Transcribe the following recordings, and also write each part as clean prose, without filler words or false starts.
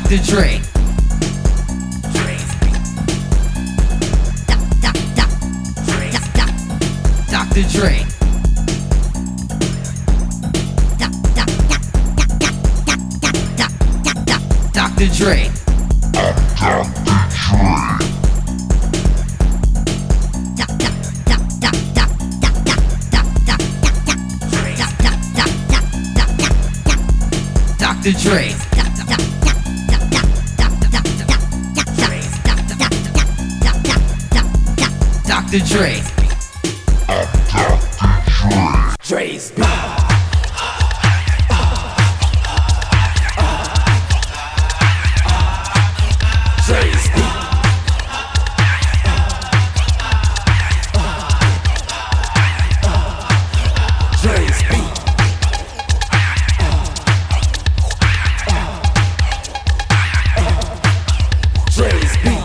Dr. Dre. Dr. Dre. Dr. Dre. Dr. Dre. Dr. Dre. Dre's beat. Dre's beat. Dre's beat. Dre's beat.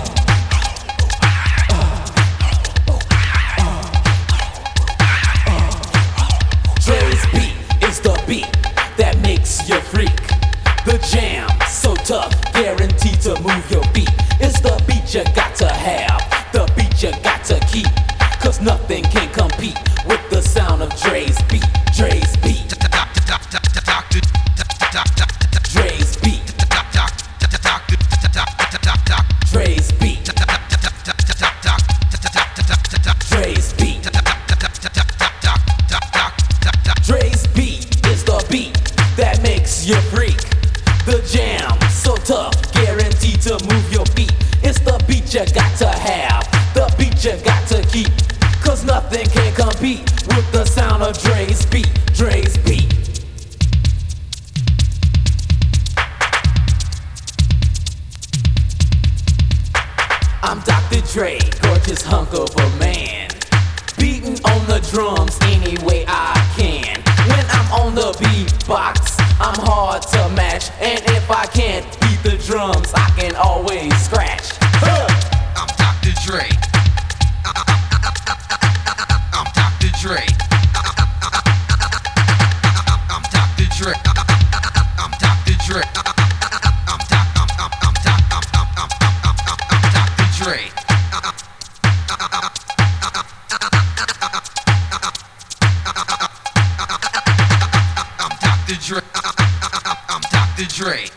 Dre's beat is the beat that makes you freak. The jam, so tough, guaranteed to move your feet. It's the beat you got to have, the beat you got to keep. Cause nothing can compete with the sound of Dre's beat. Dre's beat. Dre's beat. Dre's beat. Dre's beat. Dre's beat is the beat that makes you freak. The jam, so tough, guaranteed to move your feet. It's the beat you got to have, the beat you got to keep. Cause nothing can compete with the sound of Dre's beat. Dre's beat. I'm Dr. Dre, gorgeous hunk of a man, beating on the drums any way I can. When I'm on the beatbox, I'm hard to match, and if I can't beat the drums, I can always scratch. I'm Dr. Dre. I'm Dr. Dre. I'm Dr. Dre. I'm Dr. Dre. I'm Dr. Dre. I'm Dr. Dre. I'm Dr. Dre.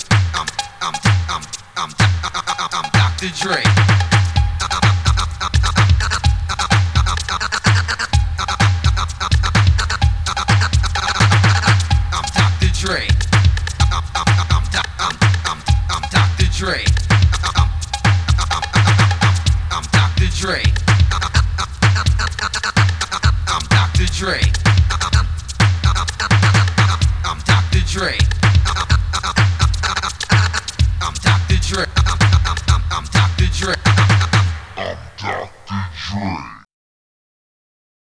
I'm Dr. Dre. I'm Dr. Dre. I'm Dr. Dre. I'm Dr. Dre. I'm Dr. Dre. I'm Dr. Dre.